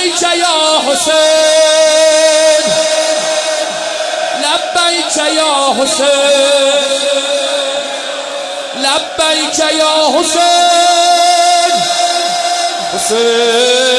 لبیک یا حسین لبیک یا حسین لبیک یا حسین حسین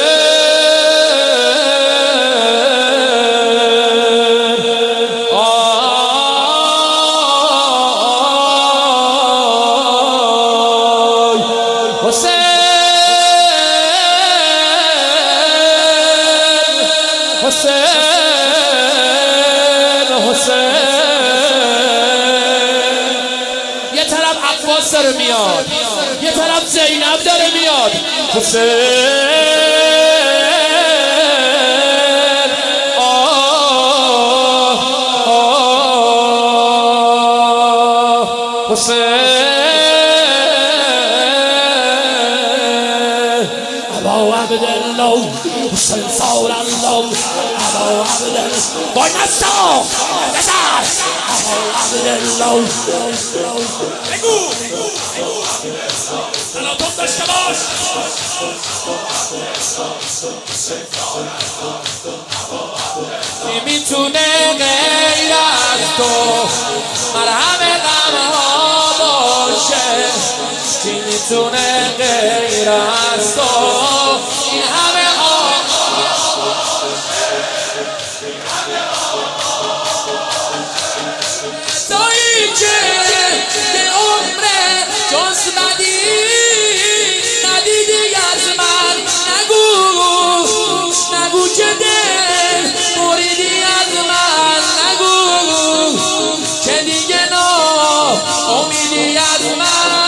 یه طرف عباس داره میاد، یه طرف زینب داره میاد. حسین حسین ابا عبدالله حسین صار الله ابا عبدالله وای نستا نزار ابا عبدالله بگو تلاطم داشته باش. کی میتونه غیر از تو مرهم غمها باشه؟ کی میتونه غیر از تو این همه تویی که به عمره جز ندیدی از من. نگو که دل بریدی از من. نگو که دیگه امیدی از من.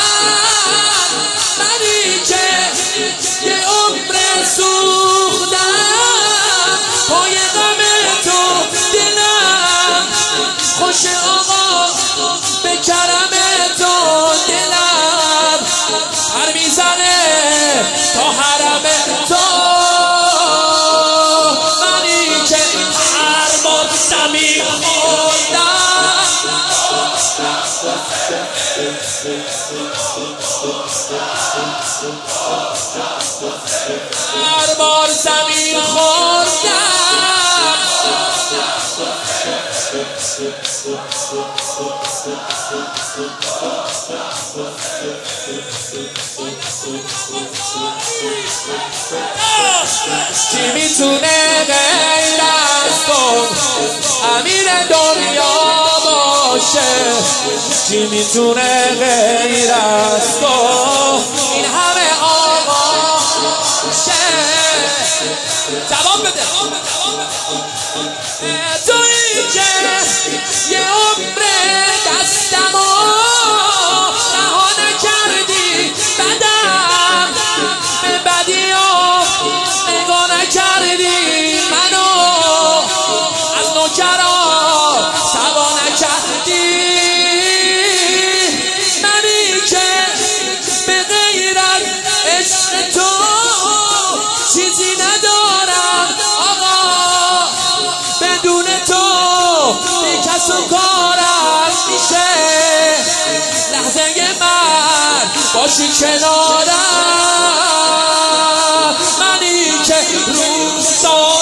منی که یه عمر سوختم پای غم تو. دلم خوش آقا به کرم تو. دلم پر میزنه تا حرم تو. منی که هر بار زمین خوردم هر بار زمین خوردم کی میتونه غیر از تو امیر دنیا باشه؟ کی میتونه غیر از تو این همه آقا شه؟ جواب بده. تویی که یه عمر دستمو رها نکردی. بدم به بدیام نگاه نکردی. منو از نوکران سوا نکردی. منی که به غیر از عشق تو چیزی ندارم آقا. بدون تو بی کس و کارم میشه. لحظه من باشی کنارم. منی که روزا